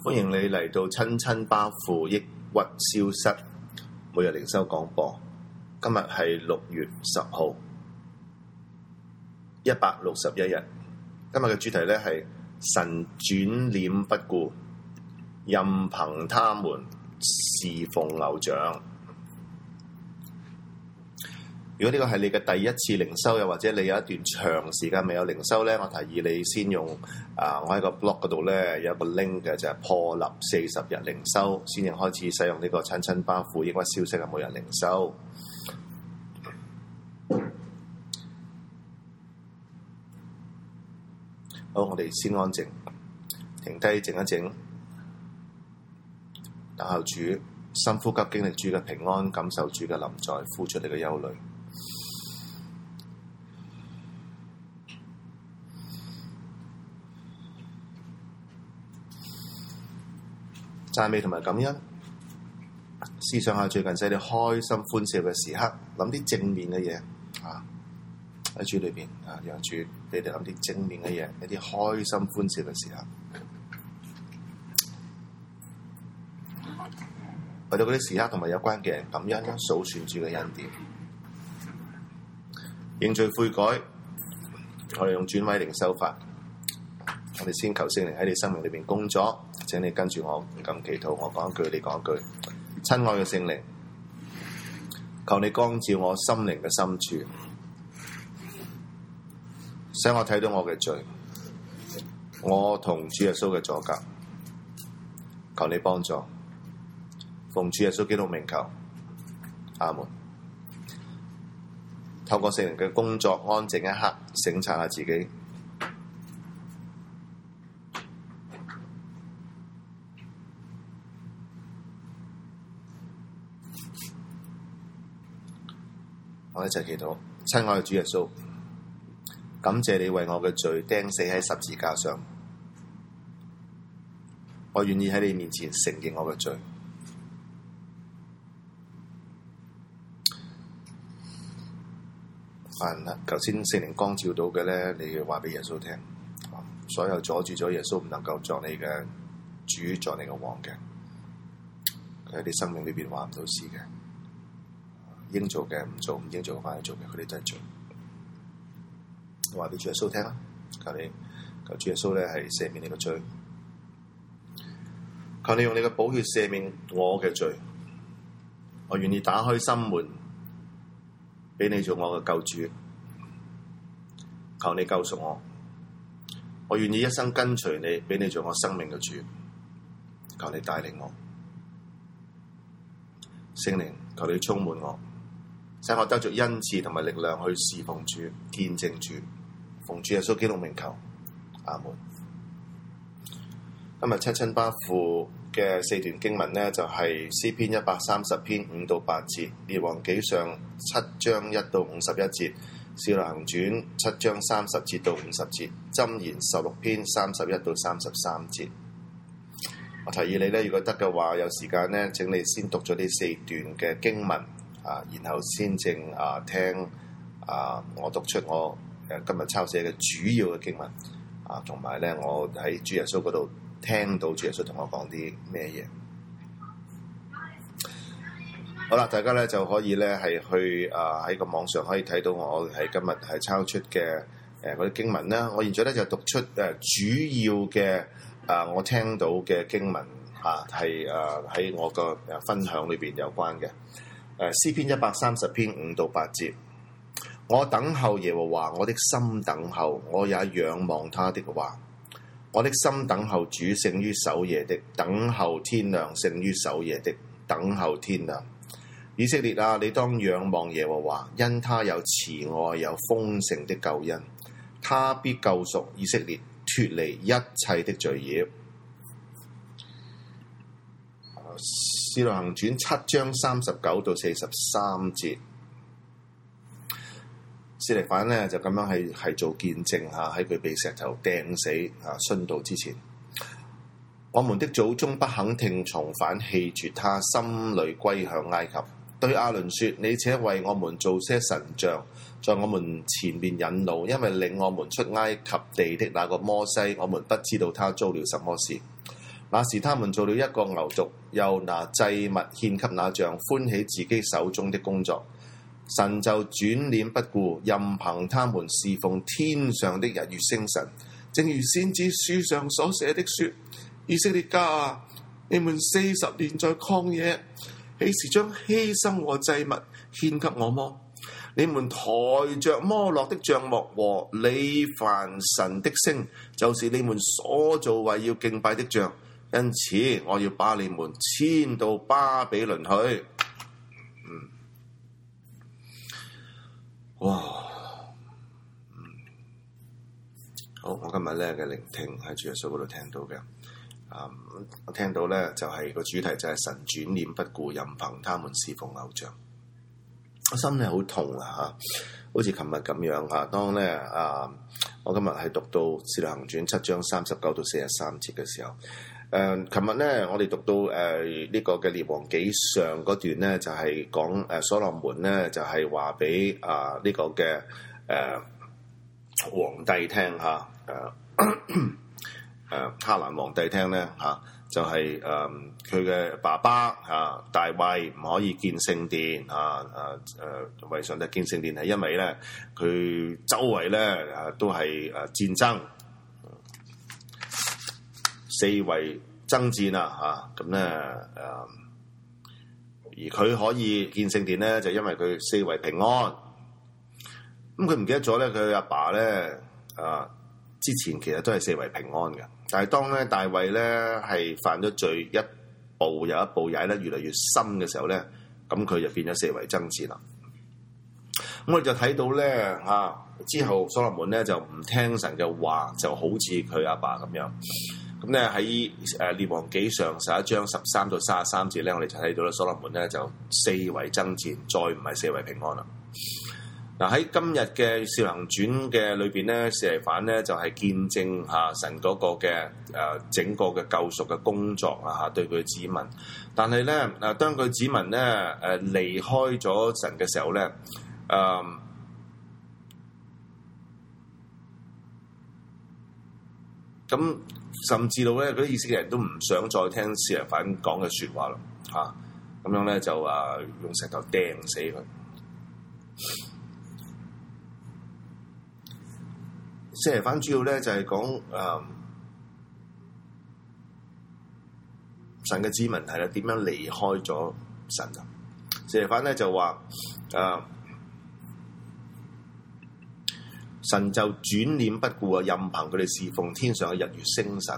歡迎你嚟到親親巴富抑鬱消失每日靈修廣播。今日係6月10號，161日。今日嘅主題呢係神轉臉不顧，任憑他們侍奉偶像。如果呢個係你嘅第一次靈修，又或者你有一段長時間未有靈修呢，我提議你先用我喺個 blog 嗰度呢有一個 link 嘅，就係破立40日靈修，先至開始使用呢個親親巴富抑鬱消失嘅每日靈修。好，我哋先安靜，停低靜一靜，等候主，深呼吸，經歷主嘅平安，感受主嘅臨在，呼出你嘅憂慮。讚美同埋感恩，思想下最近使你開心歡笑嘅時刻，諗啲正面嘅嘢喺主裏邊讓主俾你諗啲正面嘅嘢，一啲開心歡笑嘅時刻。為到嗰啲時刻同埋有關嘅人感恩啦，數算主嘅恩典，認罪悔改。我哋用轉位靈修法，我哋先求聖靈喺你生命裏邊工作。請你跟住我咁祈禱，我講一句，你講一句。親愛嘅聖靈，求你光照我心靈嘅深處，使我睇到我嘅罪，我同主耶穌嘅阻隔。求你幫助，奉主耶穌基督名求，阿門。透過聖靈嘅工作，安靜一刻，省察下自己。我一齊祈禱，親愛嘅主耶穌，感謝你為我嘅罪釘死喺十字架上，我願意喺你面前承認我嘅罪。頭先聖靈光照到嘅咧，你要話俾耶穌聽，所有阻住咗耶穌唔能夠作你嘅主，作你嘅王嘅，佢喺你生命裏邊話唔到事嘅。應做嘅唔做，唔應做嘅反而做嘅，佢哋都係做。話俾主耶穌聽啦，求主耶穌咧係赦免你嘅罪，求你用你嘅寶血赦免我嘅罪。我願意打開心門，俾你做我嘅救主。求你救贖我，我願意一生跟隨你，俾你做我生命嘅主。求你帶領我，聖靈，求你充滿我。使我得着恩賜同埋力量去侍奉主、見證主，奉主耶穌基督名求，阿門。今日親親巴富嘅4段經文呢，就係詩篇130篇5到8節，列王紀上7章1到51節，使徒行傳7章30節到50節，箴言16篇31到33節。我提議你呢，如果得嘅話，有時間呢，請你先讀咗呢4段嘅經文。然後先正聽我讀出我今日抄寫嘅主要嘅經文同埋咧我喺主耶穌嗰度聽到主耶穌同我講啲咩嘢。好啦，大家咧就可以咧係去喺個網上可以睇到我係今日係抄出嘅嗰啲經文啦。我現在咧就讀出主要嘅我聽到嘅經文係喺我個分享裏邊有關嘅。詩篇130篇5到8節，我等候耶和華，我的心等候，我也仰望他的話。我的心等候主勝於守夜的，等候天亮勝於守夜的，等候天亮。以色列啊，你當仰望耶和華，因他有慈愛，有豐盛的救恩，他必救贖以色列，脫離一切的罪孽。使徒行傳7章39到43節，司提反呢就咁樣係做見證喺佢被石頭掟死殉道之前，我們的祖宗不肯聽從，反棄絕他，心裏歸向埃及。對亞倫說：你且為我們做些神像，在我們前面引路，因為領我們出埃及地的那個摩西，我們不知道他遭了什麼事。 那時他們做了一個牛犢，又拿祭物獻給那像，歡喜自己手中的工作。神就轉臉不顧，任憑他們侍奉天上的日月星辰，正如先知書上所寫的說：以色列家啊，你們40年在曠野，豈是將犧牲和祭物獻給我麼？你們抬着摩洛的帳幕和利凡神的星，就是你們所造為要敬拜的像。因此，我要把你們遷到巴比倫去。哇！好，我今日咧嘅聆聽喺主耶穌嗰度聽到嘅。我聽到咧就係、個主題就係神轉臉不顧，任憑他們侍奉偶像。我心咧好痛啊！嚇，好似琴日咁樣嚇。當咧我今日係讀到《使徒行傳》7章39到43節嘅時候，琴日咧我哋讀到呢個嘅列王紀上嗰段咧，就係講所羅門咧就係話俾呢個嘅皇帝聽嚇，哈蘭皇帝聽咧嚇。就係佢嘅爸爸大衛唔可以建聖殿為上帝建聖殿係因為咧佢周圍咧都係戰爭，四圍爭戰咁咧而佢可以建聖殿咧就因為佢四圍平安。咁佢唔記得咗咧，佢阿爸咧之前其實都係四圍平安嘅。但係當咧大衛咧係犯咗罪，一步又一步踩得越嚟越深嘅時候咧，咁佢就變咗四圍爭戰啦。咁我哋就睇到咧之後所羅門咧就唔聽神嘅話，就好似佢阿爸咁樣。咁咧喺列王紀上11章13到33節咧，我哋就睇到咧所羅門咧就四圍爭戰，再唔係四圍平安啦。嗱喺今日嘅《使徒行傳》嘅裏邊咧，司提反咧就係見證神嗰個嘅整個嘅救贖嘅工作對佢子民。但係咧當佢子民咧離開咗神嘅時候咧，咁甚至到咧嗰啲以色列人都唔想再聽司提反講嘅説話啦咁樣咧就用石頭掟死佢。司提反主要咧就係講神嘅子民係啦點樣離開咗神啊？司提反咧就話神就轉臉不顧任憑佢哋侍奉天上嘅日月星辰，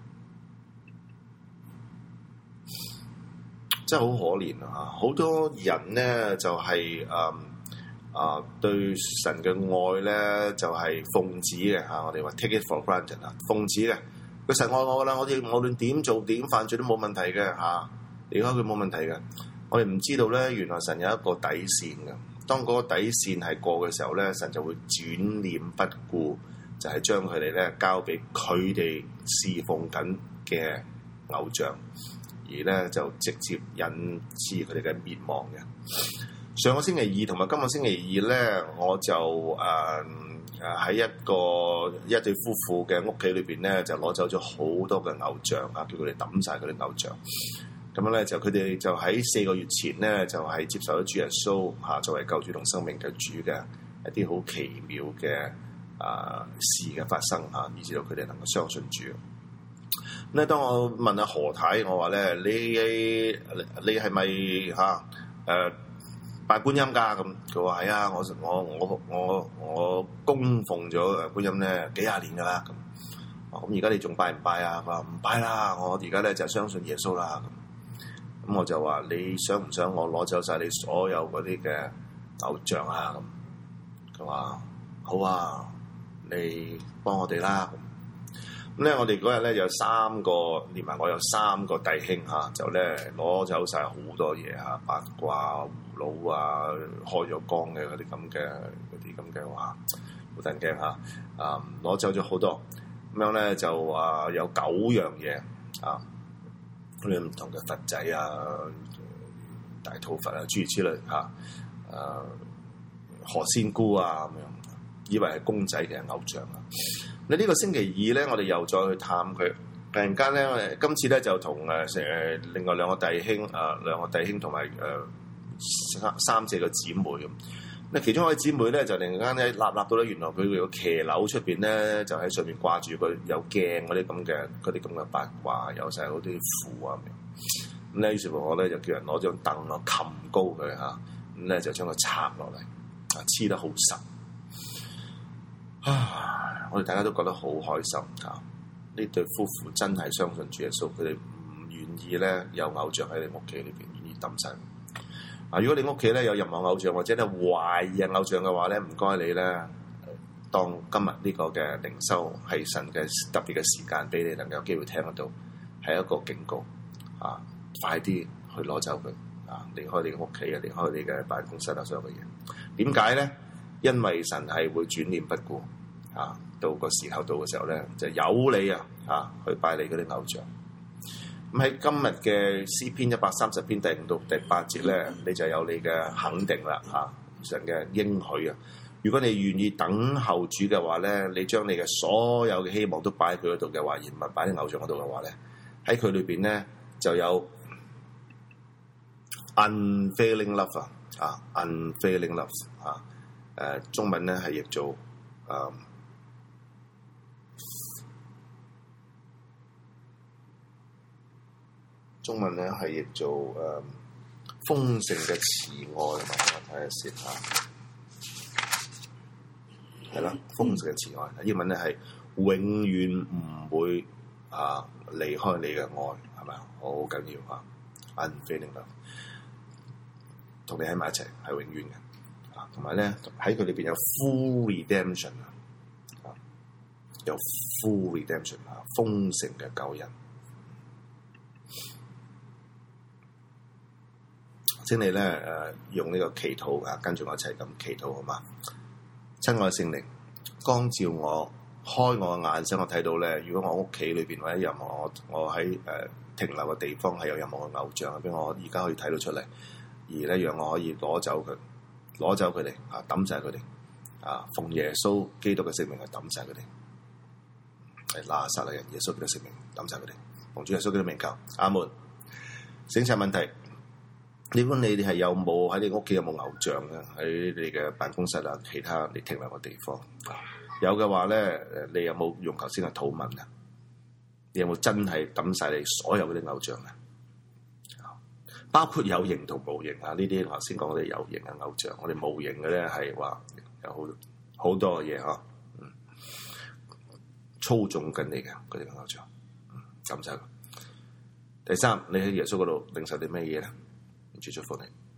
真係好可憐啊！好多人咧就係對神嘅愛咧就係奉旨嘅我哋話 take it for granted 奉旨嘅，佢神愛我噶啦，我哋無論點做點犯罪都冇問題嘅離開佢冇問題嘅。我哋唔知道咧，原來神有一個底線嘅，當嗰個底線係過嘅時候咧，神就會轉臉不顧，就係將佢哋咧交俾佢哋侍奉緊嘅偶像，而咧就直接引致佢哋嘅滅亡嘅。上個星期二同埋今個星期二咧，我就喺一對夫婦嘅屋企裏邊咧，就攞走咗好多嘅偶像叫佢哋抌晒佢哋偶像。咁樣咧就佢哋就喺4個月前咧，就係接受咗主耶穌作為救主同生命嘅主嘅一啲好奇妙嘅事嘅發生以至到佢哋能夠相信主。咁咧，當我問阿何太，我話咧你係咪拜觀音㗎？咁佢話係啊，我供奉咗觀音咧幾廿年㗎啦。咁而家你仲拜唔拜啊？佢話唔拜啦，我而家咧就相信耶穌啦。咁我就話你想唔想我攞走晒你所有嗰啲嘅偶像啊？咁佢話好啊，你幫我哋啦。咁咧，我哋嗰日咧有3個，連埋我有3個弟兄就咧攞走晒好多嘢八卦、葫蘆開咗光嘅嗰啲咁嘅話，好得人驚攞走咗好多。咁樣咧就有9樣嘢嗰啲唔同嘅佛仔大肚佛諸如此類何仙姑咁樣，以為係公仔嘅偶像。你呢個星期二咧，我哋又再去探佢， 突然間咧，今次咧就同另外兩個弟兄同埋三四個姊妹咁。咁其中一位姊妹咧就突然間咧立到咧，原來佢個騎樓出邊咧就喺上面掛住個有鏡嗰啲咁嘅八卦，有晒嗰啲符啊咁樣。咁咧於是乎我咧就叫人攞張凳啊冚高佢嚇，咁咧就將佢拆落嚟，黐得好實。我哋大家都覺得好開心嚇。呢對夫婦真係相信主耶穌，佢哋唔願意咧有偶像喺你屋企裏邊，願意抌晒。如果你屋企咧有任何偶像或者你懷疑偶像嘅話咧，唔該你咧當今日呢個嘅靈修係神嘅特別嘅時間，俾你能夠有機會聽得到，係一個警告快啲去攞走佢離開你嘅屋企離開你嘅辦公室所有嘅嘢。點解咧？因為神係會轉念不顧到個時候到嘅時候咧，就有你去拜你嗰啲偶像。咁喺今日嘅詩篇130篇第5到第8節咧，你就有你嘅肯定啦神嘅應許啊！如果你願意等候主嘅話咧，你將你嘅所有嘅希望都擺喺佢嗰度嘅話，而唔係擺喺偶像嗰度嘅話咧，喺佢裏邊咧就有 unfailing love unfailing love 中文咧係譯做中文咧係譯做豐盛嘅慈愛，我睇下先係啦，豐盛嘅慈愛。英文咧係永遠唔會離開你嘅愛，係咪啊？好緊要unfailing love，同你喺埋一齊係永遠嘅同埋咧喺佢裏邊有 full redemption 有 full redemption 豐盛嘅救恩。請你咧用呢個祈禱跟住我一齊咁祈禱好嘛？親愛聖靈，光照我，開我嘅眼，使我睇到咧。如果我屋企裏邊或者任何我喺停留嘅地方係有任何嘅偶像，俾我而家可以睇到出嚟，而咧讓我可以攞走佢哋抌晒佢哋奉耶穌基督嘅聖名去抌晒佢哋，係拿撒勒人耶穌嘅聖名抌晒佢哋，奉主耶穌基督名求，阿門。省察問題。如果你哋係有冇喺你屋企有冇偶像嘅喺你嘅辦公室其他你停留嘅地方有嘅話咧，你有冇用頭先嘅禱文你有冇真係抌晒你所有嗰啲偶像包括有形同無形呢啲頭先講我哋有形嘅偶像，我哋無形嘅咧係話有好多嘅嘢操縱緊你嘅嗰啲偶像抌晒佢。第三，你喺耶穌嗰度領受啲咩嘢咧？主祝福你。